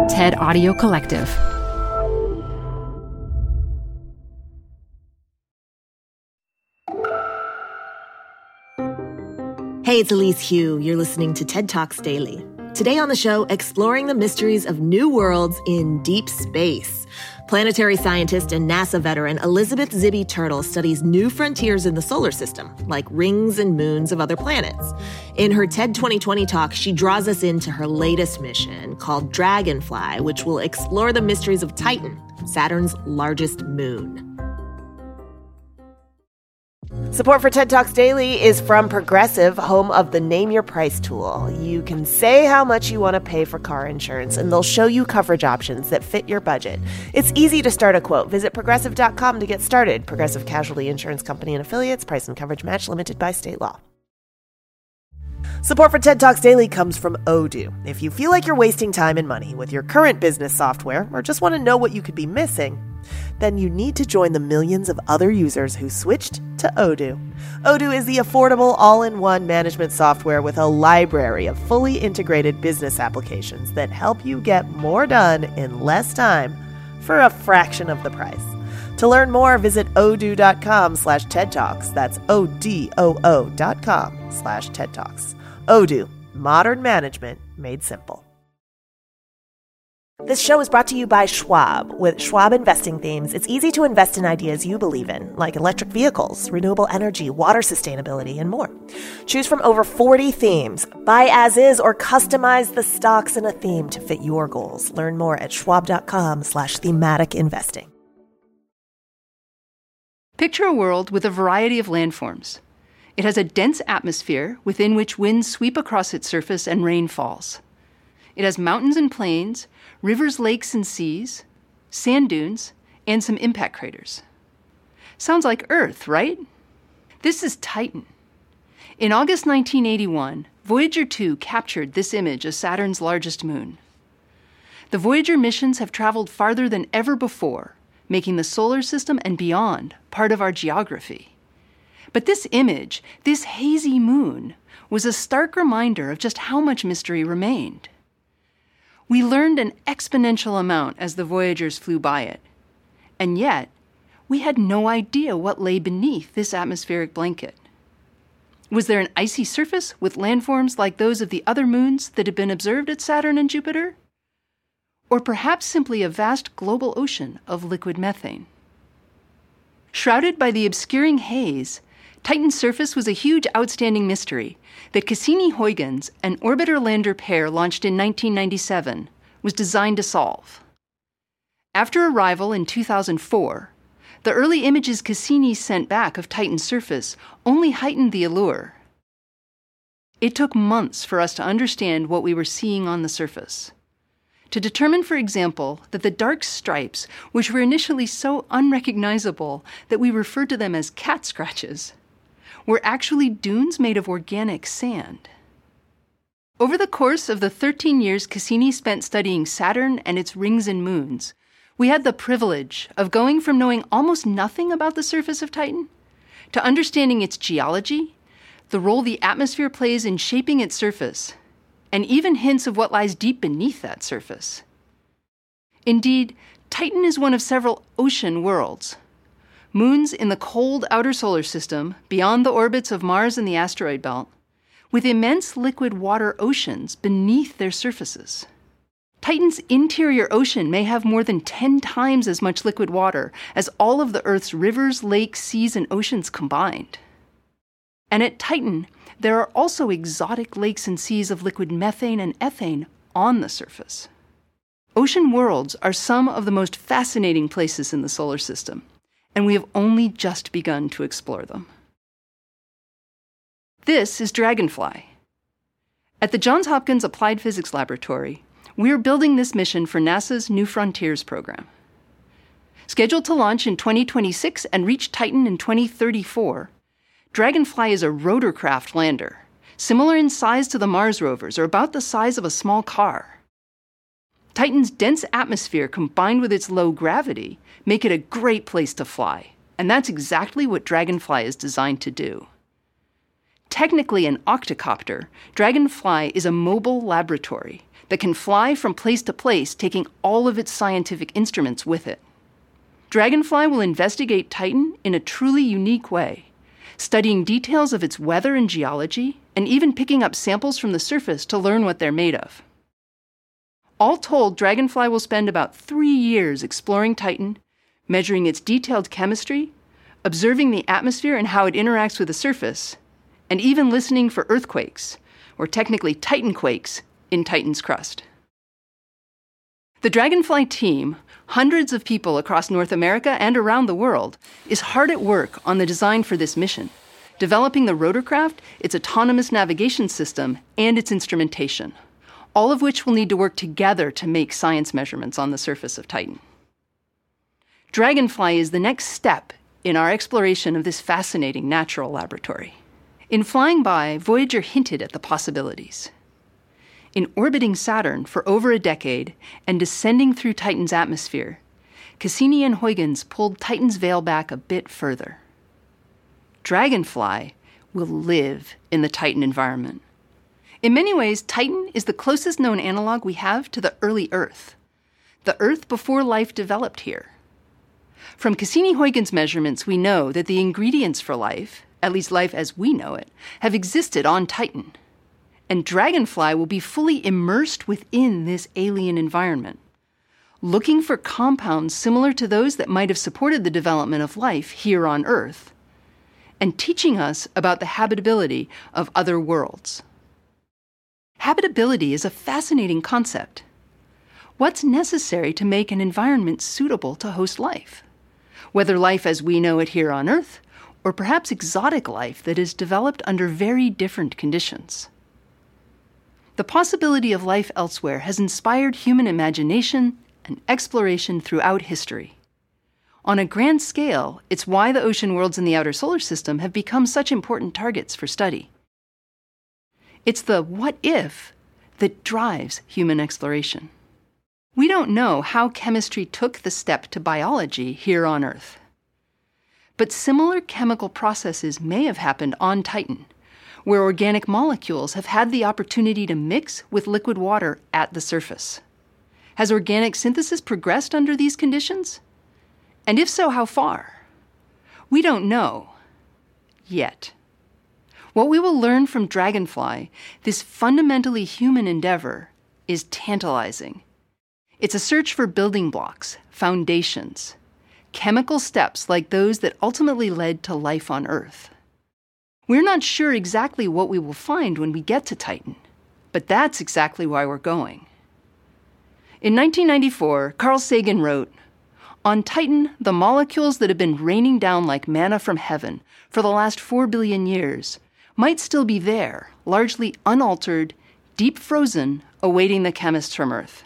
TED Audio Collective. Hey, it's Elise Hu. You're listening to TED Talks Daily. Today on the show, exploring the mysteries of new worlds in deep space. Planetary scientist and NASA veteran Elizabeth Zibby Turtle studies new frontiers in the solar system, like rings and moons of other planets. In her TED 2020 talk, she draws us into her latest mission called Dragonfly, which will explore the mysteries of Titan, Saturn's largest moon. Support for TED Talks Daily is from Progressive, home of the Name Your Price tool. You can say how much you want to pay for car insurance, and they'll show you coverage options that fit your budget. It's easy to start a quote. Visit Progressive.com to get started. Progressive Casualty Insurance Company and Affiliates. Price and coverage match limited by state law. Support for TED Talks Daily comes from Odoo. If you feel like you're wasting time and money with your current business software, or just want to know what you could be missing, then you need to join the millions of other users who switched to Odoo. Odoo is the affordable all-in-one management software with a library of fully integrated business applications that help you get more done in less time for a fraction of the price. To learn more, visit odoo.com/TED Talks. That's ODOO.com/TED Talks. Odoo, modern management made simple. This show is brought to you by Schwab. With Schwab investing themes, it's easy to invest in ideas you believe in, like electric vehicles, renewable energy, water sustainability, and more. Choose from over 40 themes. Buy as is or customize the stocks in a theme to fit your goals. Learn more at schwab.com/thematic investing. Picture a world with a variety of landforms. It has a dense atmosphere within which winds sweep across its surface and rain falls. It has mountains and plains, rivers, lakes, and seas, sand dunes, and some impact craters. Sounds like Earth, right? This is Titan. In August 1981, Voyager 2 captured this image of Saturn's largest moon. The Voyager missions have traveled farther than ever before, making the solar system and beyond part of our geography. But this image, this hazy moon, was a stark reminder of just how much mystery remained. We learned an exponential amount as the Voyagers flew by it. And yet, we had no idea what lay beneath this atmospheric blanket. Was there an icy surface with landforms like those of the other moons that had been observed at Saturn and Jupiter? Or perhaps simply a vast global ocean of liquid methane? Shrouded by the obscuring haze, Titan's surface was a huge outstanding mystery that Cassini-Huygens, an orbiter-lander pair launched in 1997, was designed to solve. After arrival in 2004, the early images Cassini sent back of Titan's surface only heightened the allure. It took months for us to understand what we were seeing on the surface. To determine, for example, that the dark stripes, which were initially so unrecognizable that we referred to them as cat scratches, were actually dunes made of organic sand. Over the course of the 13 years Cassini spent studying Saturn and its rings and moons, we had the privilege of going from knowing almost nothing about the surface of Titan to understanding its geology, the role the atmosphere plays in shaping its surface, and even hints of what lies deep beneath that surface. Indeed, Titan is one of several ocean worlds. Moons in the cold outer solar system, beyond the orbits of Mars and the asteroid belt, with immense liquid water oceans beneath their surfaces. Titan's interior ocean may have more than 10 times as much liquid water as all of the Earth's rivers, lakes, seas, and oceans combined. And at Titan, there are also exotic lakes and seas of liquid methane and ethane on the surface. Ocean worlds are some of the most fascinating places in the solar system, and we have only just begun to explore them. This is Dragonfly. At the Johns Hopkins Applied Physics Laboratory, we are building this mission for NASA's New Frontiers program. Scheduled to launch in 2026 and reach Titan in 2034, Dragonfly is a rotorcraft lander, similar in size to the Mars rovers, or about the size of a small car. Titan's dense atmosphere combined with its low gravity make it a great place to fly, and that's exactly what Dragonfly is designed to do. Technically an octocopter, Dragonfly is a mobile laboratory that can fly from place to place, taking all of its scientific instruments with it. Dragonfly will investigate Titan in a truly unique way, studying details of its weather and geology, and even picking up samples from the surface to learn what they're made of. All told, Dragonfly will spend about 3 years exploring Titan, measuring its detailed chemistry, observing the atmosphere and how it interacts with the surface, and even listening for earthquakes, or technically Titanquakes, in Titan's crust. The Dragonfly team, hundreds of people across North America and around the world, is hard at work on the design for this mission, developing the rotorcraft, its autonomous navigation system, and its instrumentation, all of which will need to work together to make science measurements on the surface of Titan. Dragonfly is the next step in our exploration of this fascinating natural laboratory. In flying by, Voyager hinted at the possibilities. In orbiting Saturn for over a decade and descending through Titan's atmosphere, Cassini and Huygens pulled Titan's veil back a bit further. Dragonfly will live in the Titan environment. In many ways, Titan is the closest known analog we have to the early Earth, the Earth before life developed here. From Cassini-Huygens measurements, we know that the ingredients for life, at least life as we know it, have existed on Titan. And Dragonfly will be fully immersed within this alien environment, looking for compounds similar to those that might have supported the development of life here on Earth, and teaching us about the habitability of other worlds. Habitability is a fascinating concept. What's necessary to make an environment suitable to host life? Whether life as we know it here on Earth, or perhaps exotic life that is developed under very different conditions. The possibility of life elsewhere has inspired human imagination and exploration throughout history. On a grand scale, it's why the ocean worlds in the outer solar system have become such important targets for study. It's the what if that drives human exploration. We don't know how chemistry took the step to biology here on Earth. But similar chemical processes may have happened on Titan, where organic molecules have had the opportunity to mix with liquid water at the surface. Has organic synthesis progressed under these conditions? And if so, how far? We don't know. Yet. What we will learn from Dragonfly, this fundamentally human endeavor, is tantalizing. It's a search for building blocks, foundations, chemical steps like those that ultimately led to life on Earth. We're not sure exactly what we will find when we get to Titan, but that's exactly why we're going. In 1994, Carl Sagan wrote, "On Titan, the molecules that have been raining down like manna from heaven for the last 4 billion years might still be there, largely unaltered, deep frozen, awaiting the chemists from Earth."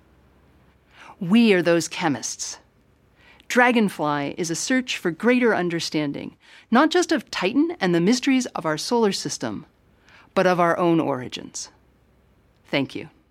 We are those chemists. Dragonfly is a search for greater understanding, not just of Titan and the mysteries of our solar system, but of our own origins. Thank you.